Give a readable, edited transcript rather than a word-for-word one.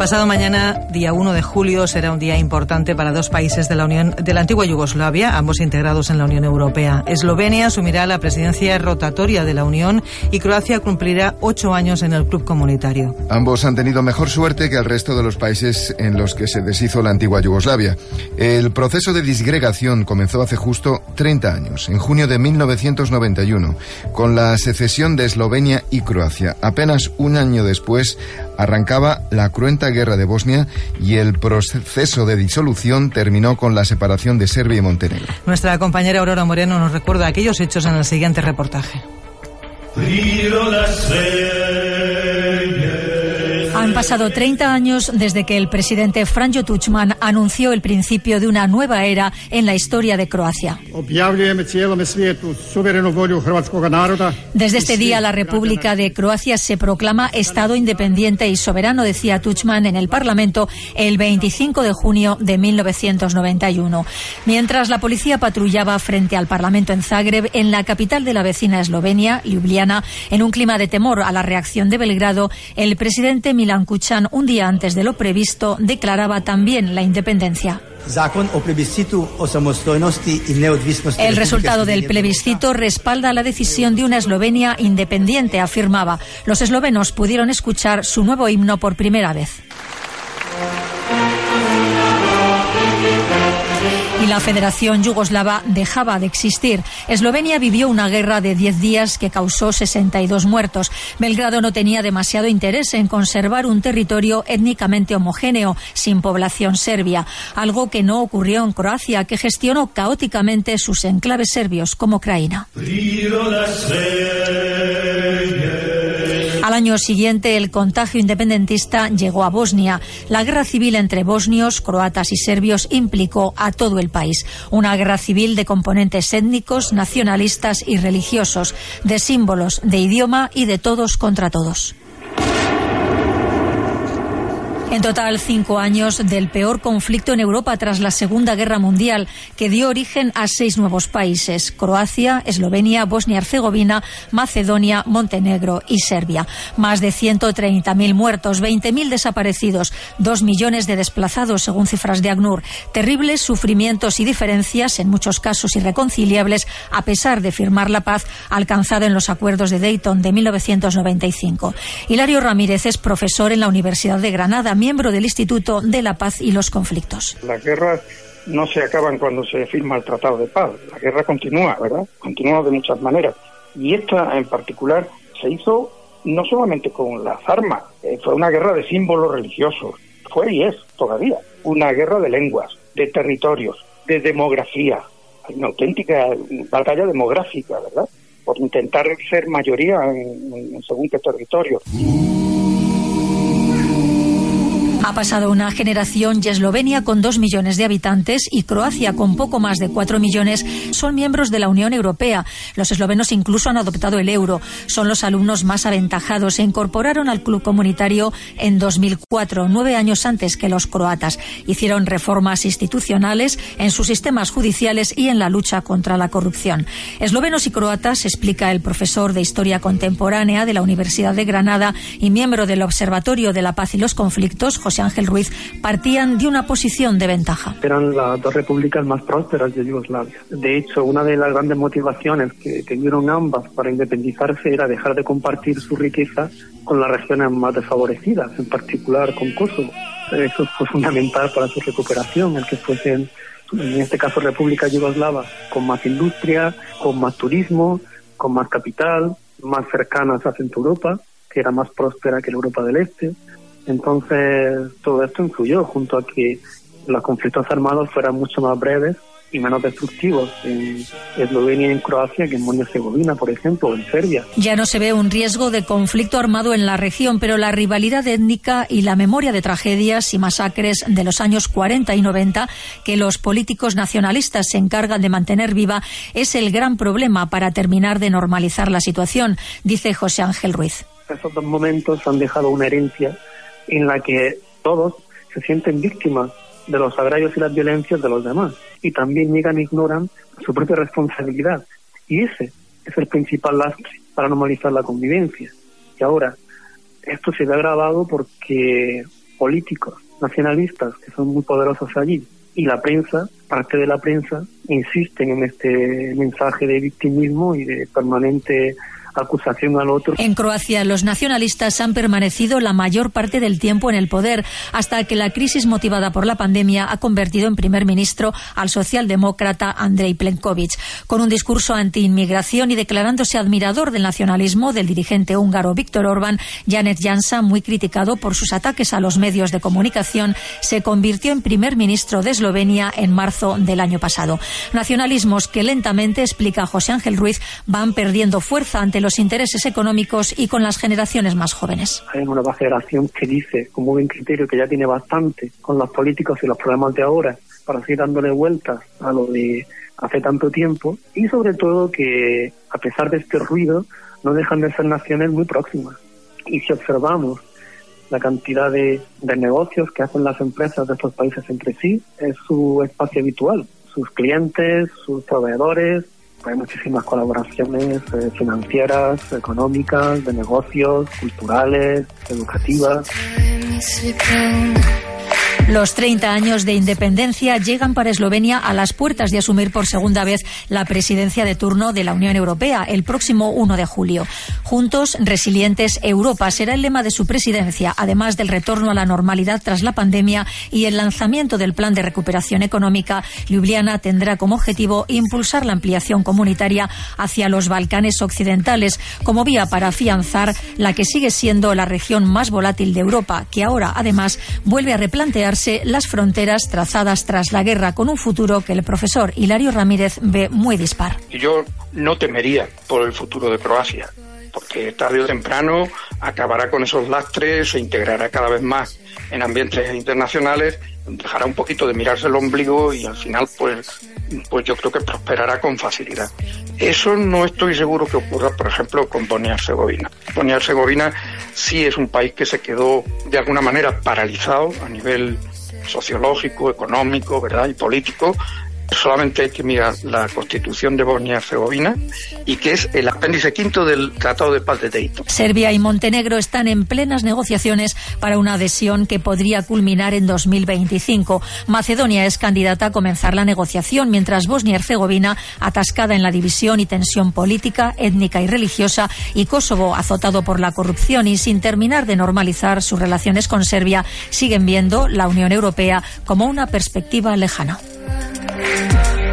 Pasado mañana, día 1 de julio, será un día importante para dos países de la antigua Yugoslavia, ambos integrados en la Unión Europea. Eslovenia asumirá la presidencia rotatoria de la Unión y Croacia cumplirá 8 años en el club comunitario. Ambos han tenido mejor suerte que el resto de los países en los que se deshizo la antigua Yugoslavia. El proceso de disgregación comenzó hace justo 30 años, en junio de 1991, con la secesión de Eslovenia y Croacia. Apenas un año después arrancaba la cruenta guerra de Bosnia y el proceso de disolución terminó con la separación de Serbia y Montenegro. Nuestra compañera Aurora Moreno nos recuerda aquellos hechos en el siguiente reportaje. Han pasado 30 años desde que el presidente Franjo Tuđman anunció el principio de una nueva era en la historia de Croacia. Desde este día, la República de Croacia se proclama Estado independiente y soberano, decía Tuđman en el Parlamento el 25 de junio de 1991. Mientras la policía patrullaba frente al Parlamento en Zagreb, en la capital de la vecina Eslovenia, Ljubljana, en un clima de temor a la reacción de Belgrado, el presidente Milan Kučan, un día antes de lo previsto, declaraba también la independencia. El resultado del plebiscito respalda la decisión de una Eslovenia independiente, afirmaba. Los eslovenos pudieron escuchar su nuevo himno por primera vez. Y la Federación Yugoslava dejaba de existir. Eslovenia vivió una guerra de 10 días que causó 62 muertos. Belgrado no tenía demasiado interés en conservar un territorio étnicamente homogéneo, sin población serbia, algo que no ocurrió en Croacia, que gestionó caóticamente sus enclaves serbios como Krajina. Al año siguiente, el contagio independentista llegó a Bosnia. La guerra civil entre bosnios, croatas y serbios implicó a todo el país. Una guerra civil de componentes étnicos, nacionalistas y religiosos, de símbolos, de idioma y de todos contra todos. En total, 5 años del peor conflicto en Europa tras la Segunda Guerra Mundial, que dio origen a 6 nuevos países: Croacia, Eslovenia, Bosnia-Herzegovina, Macedonia, Montenegro y Serbia. Más de 130.000 muertos, 20.000 desaparecidos, 2 millones de desplazados, según cifras de ACNUR. Terribles sufrimientos y diferencias, en muchos casos irreconciliables, a pesar de firmar la paz alcanzada en los acuerdos de Dayton de 1995. Hilario Ramírez es profesor en la Universidad de Granada, miembro del Instituto de la Paz y los Conflictos. Las guerras no se acaban cuando se firma el Tratado de Paz. La guerra continúa, ¿verdad? Continúa de muchas maneras. Y esta en particular se hizo no solamente con las armas, fue una guerra de símbolos religiosos. Fue y es todavía una guerra de lenguas, de territorios, de demografía. Una auténtica batalla demográfica, ¿verdad? Por intentar ser mayoría en según qué territorio. Ha pasado una generación y Eslovenia, con 2 millones de habitantes, y Croacia, con poco más de 4 millones, son miembros de la Unión Europea. Los eslovenos incluso han adoptado el euro. Son los alumnos más aventajados. Se incorporaron al club comunitario en 2004, 9 años antes que los croatas. Hicieron reformas institucionales en sus sistemas judiciales y en la lucha contra la corrupción. Eslovenos y croatas, explica el profesor de Historia Contemporánea de la Universidad de Granada y miembro del Observatorio de la Paz y los Conflictos, José Ángel Ruiz, partían de una posición de ventaja. Eran las dos repúblicas más prósperas de Yugoslavia. De hecho, una de las grandes motivaciones que tuvieron ambas para independizarse era dejar de compartir su riqueza con las regiones más desfavorecidas, en particular con Kosovo. Eso fue fundamental para su recuperación, el que fuesen, en este caso, repúblicas yugoslavas con más industria, con más turismo, con más capital, más cercanas a Centro Europa, que era más próspera que la Europa del Este. Entonces, todo esto influyó, junto a que los conflictos armados fueran mucho más breves y menos destructivos en Eslovenia y en Croacia que en Bosnia-Herzegovina, por ejemplo, o en Serbia. Ya no se ve un riesgo de conflicto armado en la región, pero la rivalidad étnica y la memoria de tragedias y masacres de los años 40 y 90 que los políticos nacionalistas se encargan de mantener viva es el gran problema para terminar de normalizar la situación, dice José Ángel Ruiz. Esos dos momentos han dejado una herencia en la que todos se sienten víctimas de los agravios y las violencias de los demás, y también niegan e ignoran su propia responsabilidad, y ese es el principal lastre para normalizar la convivencia. Y ahora, esto se ve agravado porque políticos nacionalistas que son muy poderosos allí y la prensa, parte de la prensa, insisten en este mensaje de victimismo y de permanente acusación al otro. En Croacia, los nacionalistas han permanecido la mayor parte del tiempo en el poder, hasta que la crisis motivada por la pandemia ha convertido en primer ministro al socialdemócrata Andrej Plenković. Con un discurso anti-inmigración y declarándose admirador del nacionalismo del dirigente húngaro Viktor Orbán, Janez Janša, muy criticado por sus ataques a los medios de comunicación, se convirtió en primer ministro de Eslovenia en marzo del año pasado. Nacionalismos que lentamente, explica José Ángel Ruiz, van perdiendo fuerza ante los intereses económicos y con las generaciones más jóvenes. Hay una nueva generación que dice, con muy buen criterio, que ya tiene bastante con los políticos y los problemas de ahora para seguir dándole vueltas a lo de hace tanto tiempo, y sobre todo que, a pesar de este ruido, no dejan de ser naciones muy próximas. Y si observamos la cantidad de negocios que hacen las empresas de estos países entre sí, es su espacio habitual, sus clientes, sus proveedores. Hay muchísimas colaboraciones financieras, económicas, de negocios, culturales, educativas. Los 30 años de independencia llegan para Eslovenia a las puertas de asumir por segunda vez la presidencia de turno de la Unión Europea el próximo 1 de julio. Juntos, resilientes, Europa será el lema de su presidencia, además del retorno a la normalidad tras la pandemia y el lanzamiento del plan de recuperación económica. Ljubljana tendrá como objetivo impulsar la ampliación comunitaria hacia los Balcanes occidentales, como vía para afianzar la que sigue siendo la región más volátil de Europa, que ahora, además, vuelve a replantearse las fronteras trazadas tras la guerra, con un futuro que el profesor Hilario Ramírez ve muy dispar. Yo no temería por el futuro de Croacia, porque tarde o temprano acabará con esos lastres, se integrará cada vez más en ambientes internacionales, dejará un poquito de mirarse el ombligo y al final pues yo creo que prosperará con facilidad. Eso no estoy seguro que ocurra, por ejemplo, con Bosnia-Herzegovina. Bosnia-Herzegovina sí es un país que se quedó de alguna manera paralizado a nivel sociológico, económico, ¿verdad?, y político. Solamente hay que mirar la Constitución de Bosnia-Herzegovina, y que es el apéndice quinto del Tratado de Paz de Dayton. Serbia y Montenegro están en plenas negociaciones para una adhesión que podría culminar en 2025. Macedonia es candidata a comenzar la negociación, mientras Bosnia-Herzegovina, atascada en la división y tensión política, étnica y religiosa, y Kosovo, azotado por la corrupción y sin terminar de normalizar sus relaciones con Serbia, siguen viendo la Unión Europea como una perspectiva lejana.